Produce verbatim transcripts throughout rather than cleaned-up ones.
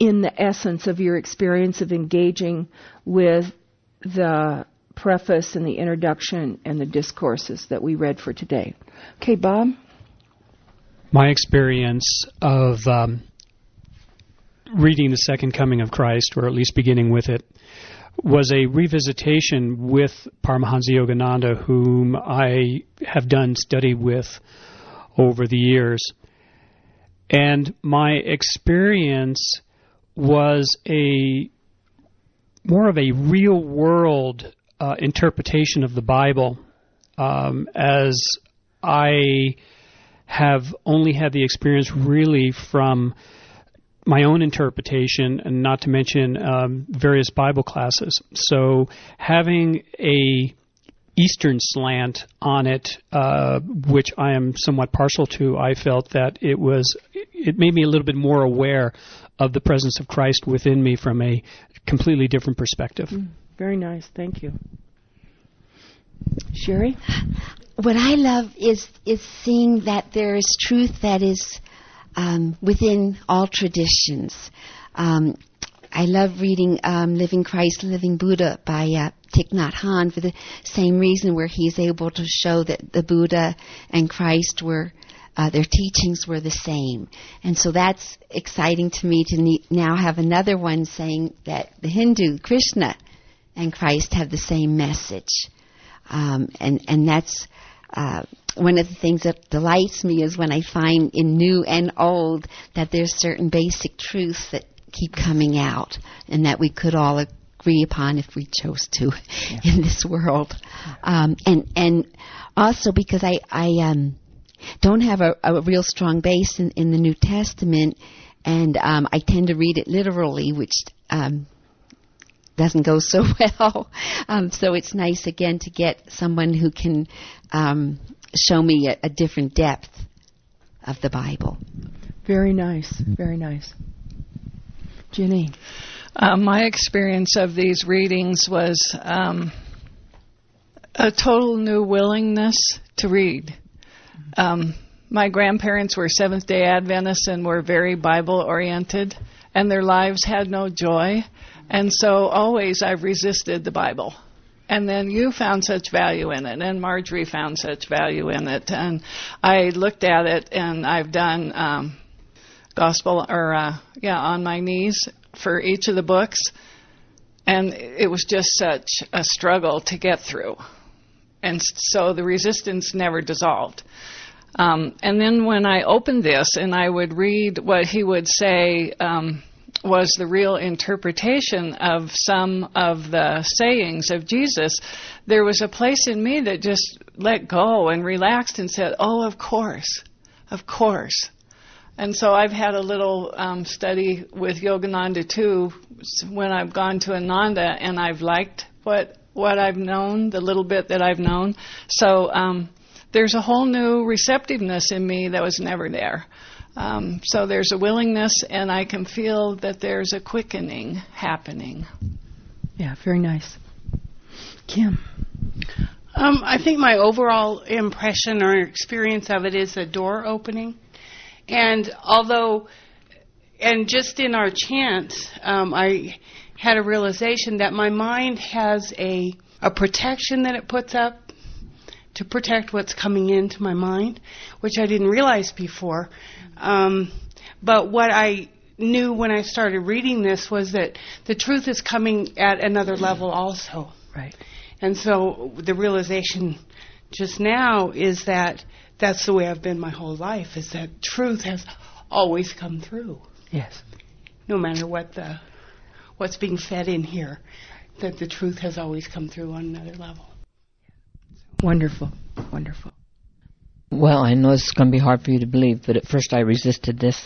in the essence of your experience of engaging with the preface and the introduction and the discourses that we read for today. Okay, Bob? My experience of um, reading the Second Coming of Christ, or at least beginning with it, was a revisitation with Paramahansa Yogananda, whom I have done study with over the years. And my experience was a more of a real-world uh, interpretation of the Bible, um, as I have only had the experience really from my own interpretation, and not to mention um, various Bible classes. So having a Eastern slant on it, uh, which I am somewhat partial to, I felt that it was, it made me a little bit more aware of the presence of Christ within me from a completely different perspective. Mm, very nice. Thank you. Sherry? What I love is is seeing that there is truth that is um, within all traditions. Um, I love reading um, Living Christ, Living Buddha by uh, Thich Nhat Hanh for the same reason, where he's able to show that the Buddha and Christ were, uh, their teachings were the same. And so that's exciting to me to ne- now have another one saying that the Hindu, Krishna, and Christ have the same message. Um, and, and that's uh, one of the things that delights me, is when I find in new and old that there's certain basic truths that keep coming out and that we could all agree upon if we chose to yeah. in this world. Um, and and also because I, I um, don't have a, a real strong base in, in the New Testament, and um, I tend to read it literally, which um, doesn't go so well. Um, so it's nice, again, to get someone who can um, show me a, a different depth of the Bible. Very nice, very nice. Ginny? Uh, my experience of these readings was um, a total new willingness to read. Um, my grandparents were Seventh-day Adventists and were very Bible-oriented, and their lives had no joy. And so always I've resisted the Bible. And then you found such value in it, and Marjorie found such value in it. And I looked at it, and I've done um, gospel, or uh, yeah, on my knees for each of the books. And it was just such a struggle to get through. And so the resistance never dissolved. Um, and then when I opened this and I would read what he would say um, was the real interpretation of some of the sayings of Jesus, there was a place in me that just let go and relaxed and said, oh, of course, of course. And so I've had a little um, study with Yogananda too when I've gone to Ananda, and I've liked what what I've known, the little bit that I've known. So um, there's a whole new receptiveness in me that was never there. Um, so there's a willingness, and I can feel that there's a quickening happening. Yeah, very nice. Kim? Um, I think my overall impression or experience of it is a door opening. And although, and just in our chant, um, I had a realization that my mind has a, a protection that it puts up to protect what's coming into my mind, which I didn't realize before. Um, but what I knew when I started reading this was that the truth is coming at another level also. Right. And so the realization just now is that that's the way I've been my whole life, is that truth has always come through. Yes. No matter what the what's being fed in here, that the truth has always come through on another level. Wonderful. Wonderful. Well, I know it's going to be hard for you to believe, but at first I resisted this.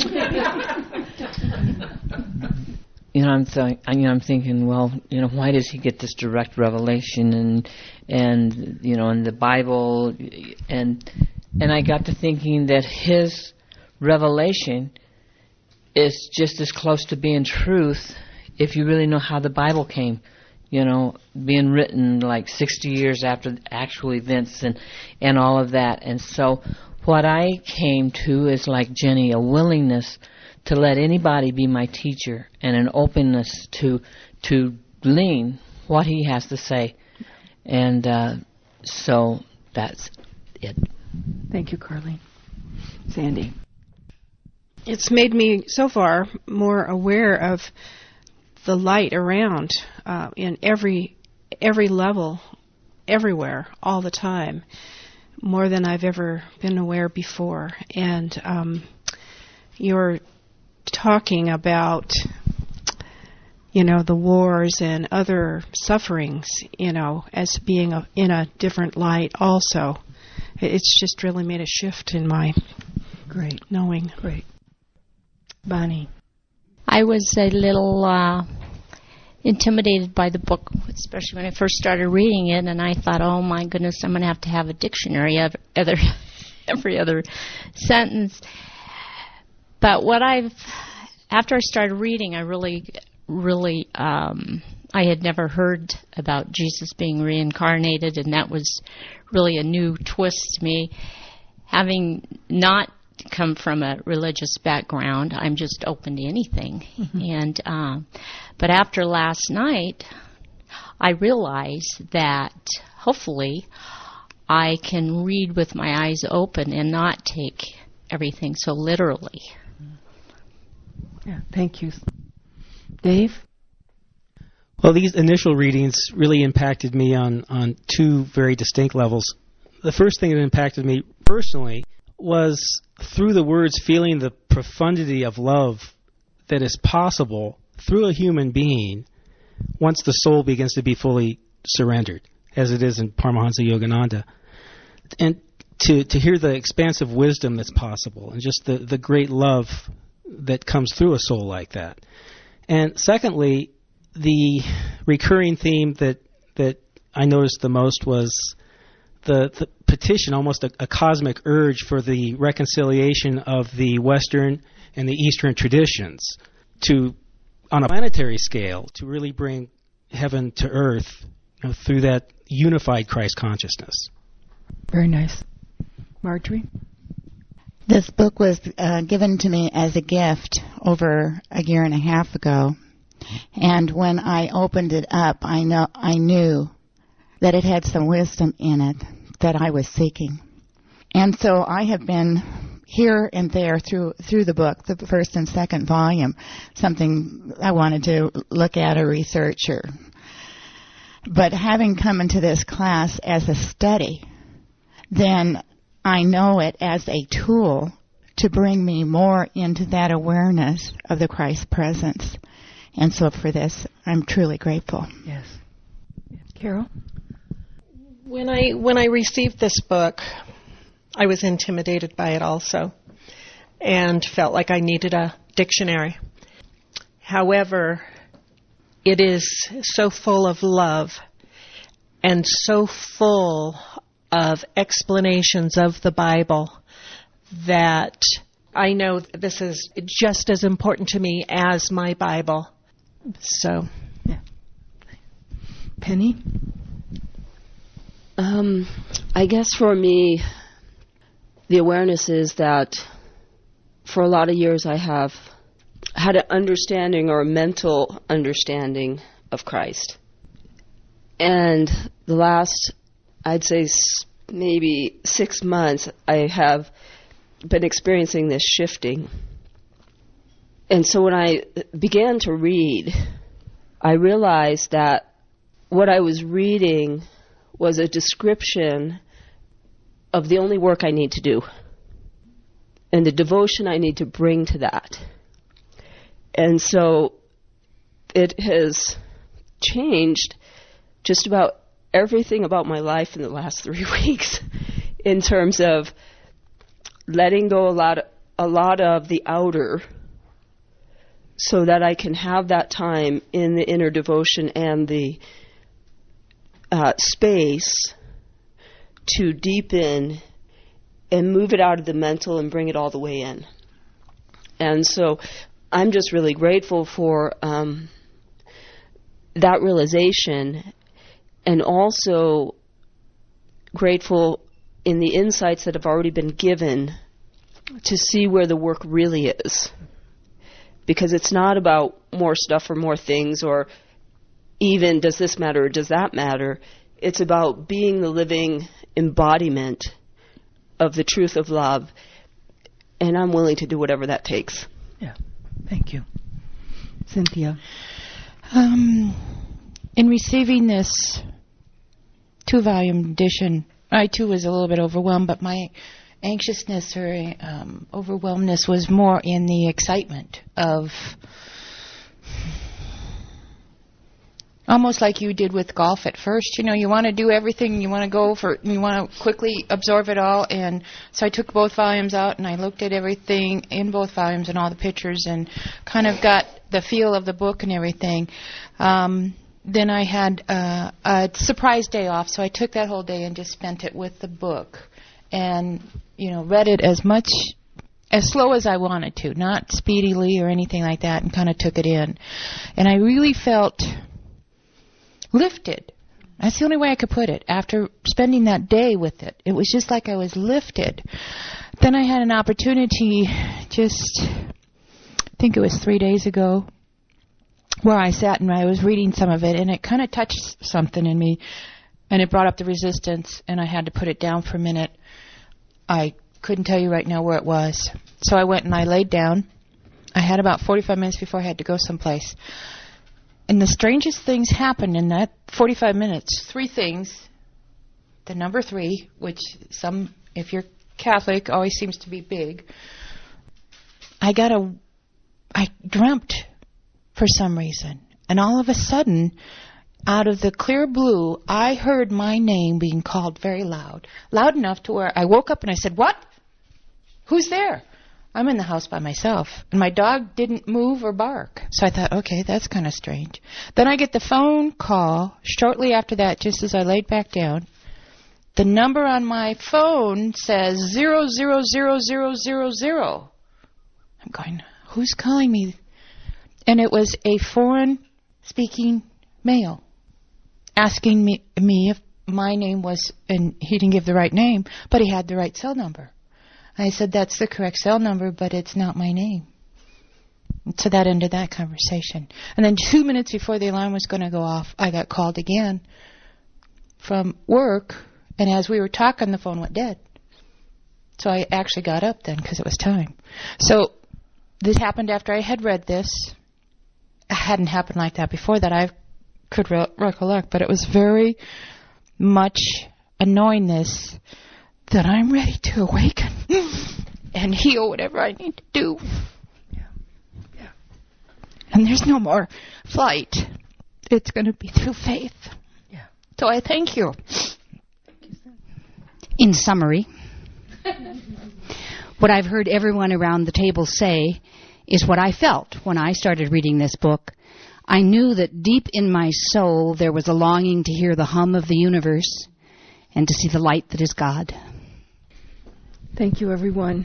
You know, I'm th- you know, I'm thinking, well, you know, why does he get this direct revelation and and you know, in the Bible, and and I got to thinking that his revelation is just as close to being truth if you really know how the Bible came, you know, being written like sixty years after actual events and and all of that. And so what I came to is, like Jenny, a willingness to let anybody be my teacher, and an openness to to glean what he has to say. And uh, so that's it. Thank you, Carlene. Sandy. It's made me so far more aware of the light around uh, in every every level, everywhere, all the time, more than I've ever been aware before. And um, you're talking about, you know, the wars and other sufferings, you know, as being a, in a different light also. It's just really made a shift in my Great. knowing. Great. Bonnie. I was a little uh, intimidated by the book, especially when I first started reading it, and I thought, oh my goodness, I'm going to have to have a dictionary of every, every other sentence. But what I've, after I started reading, I really, really, um, I had never heard about Jesus being reincarnated, and that was really a new twist to me. Having not come from a religious background, I'm just open to anything. Mm-hmm. And uh, but after last night, I realized that hopefully I can read with my eyes open and not take everything so literally. Yeah, thank you. Dave? Well, these initial readings really impacted me on, on two very distinct levels. The first thing that impacted me personally was through the words feeling the profundity of love that is possible through a human being once the soul begins to be fully surrendered, as it is in Paramahansa Yogananda. And to, to hear the expansive wisdom that's possible and just the, the great love that comes through a soul like that. And secondly, the recurring theme that that I noticed the most was the, the petition, almost a, a cosmic urge for the reconciliation of the Western and the Eastern traditions to, on a planetary scale, to really bring heaven to earth, you know, through that unified Christ consciousness. Very nice. Marjorie? This book was uh, given to me as a gift over a year and a half ago. And when I opened it up, I know I knew that it had some wisdom in it that I was seeking. And so I have been here and there through through the book, the first and second volume, something I wanted to look at or research. Or, but having come into this class as a study, then I know it as a tool to bring me more into that awareness of the Christ presence. And so for this, I'm truly grateful. Yes. Carol? When I when I received this book, I was intimidated by it also and felt like I needed a dictionary. However, it is so full of love and so full of explanations of the Bible that I know this is just as important to me as my Bible. So, yeah. Penny? Um, I guess for me, the awareness is that for a lot of years I have had an understanding or a mental understanding of Christ. And the last, I'd say maybe six months, I have been experiencing this shifting. And so when I began to read, I realized that what I was reading was a description of the only work I need to do and the devotion I need to bring to that. And so it has changed just about everything about my life in the last three weeks in terms of letting go a lot, a lot of the outer so that I can have that time in the inner devotion and the uh, space to deepen and move it out of the mental and bring it all the way in. And so I'm just really grateful for um, that realization, and also grateful in the insights that have already been given to see where the work really is. because it's not about more stuff or more things or even does this matter or does that matter. It's about being the living embodiment of the truth of love, and I'm willing to do whatever that takes. Yeah, thank you. Cynthia? Um, in receiving this two-volume edition, I too was a little bit overwhelmed, but my anxiousness or um, overwhelmedness was more in the excitement of almost like you did with golf at first. You know, you want to do everything, you want to go for, you want to quickly absorb it all, and so I took both volumes out and I looked at everything in both volumes and all the pictures and kind of got the feel of the book and everything. Um, then I had uh, a surprise day off, so I took that whole day and just spent it with the book and, you know, read it as much, as slow as I wanted to, not speedily or anything like that, and kind of took it in. And I really felt lifted. That's the only way I could put it. After spending that day with it, it was just like I was lifted. Then I had an opportunity just, I think it was three days ago, where I sat and I was reading some of it, and it kind of touched something in me, and it brought up the resistance, and I had to put it down for a minute. I couldn't tell you right now where it was. So I went and I laid down. I had about forty-five minutes before I had to go someplace. And the strangest things happened in that forty-five minutes. Three things. The number three, which some, if you're Catholic, always seems to be big. I got a, I dreamt for some reason. And all of a sudden, out of the clear blue, I heard my name being called very loud. Loud enough to where I woke up and I said, "What? Who's there?" I'm in the house by myself, and my dog didn't move or bark. So I thought, okay, that's kind of strange. Then I get the phone call shortly after that, just as I laid back down. The number on my phone says zero zero zero zero zero zero. I'm going, who's calling me? And it was a foreign-speaking male asking me, me if my name was, and he didn't give the right name, but he had the right cell number. I said, that's the correct cell number, but it's not my name. So that ended that conversation. And then two minutes before the alarm was going to go off, I got called again from work, and as we were talking, the phone went dead. So I actually got up then because it was time. So this happened after I had read this. It hadn't happened like that before that I could re- recollect, but it was very much a knowingness that I'm ready to awaken and heal whatever I need to do. Yeah. Yeah. And there's no more flight. It's going to be through faith. Yeah. So I thank you. In summary, what I've heard everyone around the table say is what I felt when I started reading this book. I knew that deep in my soul there was a longing to hear the hum of the universe and to see the light that is God. Thank you, everyone.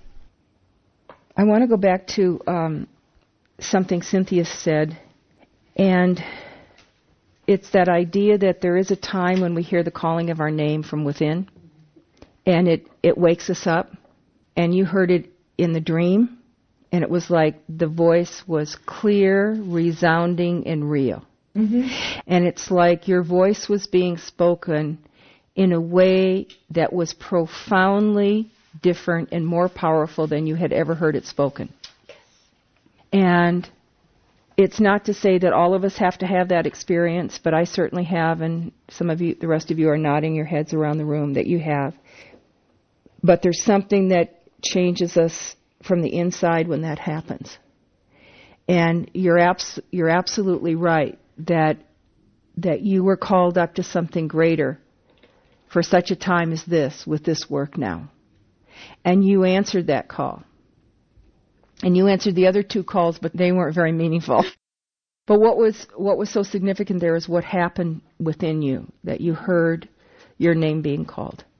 I want to go back to um, something Cynthia said, and it's that idea that there is a time when we hear the calling of our name from within, and it, it wakes us up, and you heard it in the dream, and it was like the voice was clear, resounding, and real. Mm-hmm. And it's like your voice was being spoken in a way that was profoundly different and more powerful than you had ever heard it spoken. And it's not to say that all of us have to have that experience, but I certainly have, and some of you, the rest of you are nodding your heads around the room that you have. But there's something that changes us from the inside when that happens. And you're abs- you're absolutely right that that you were called up to something greater for such a time as this, with this work now. And you answered that call. And you answered the other two calls, but they weren't very meaningful. But what was what was so significant there is what happened within you, that you heard your name being called.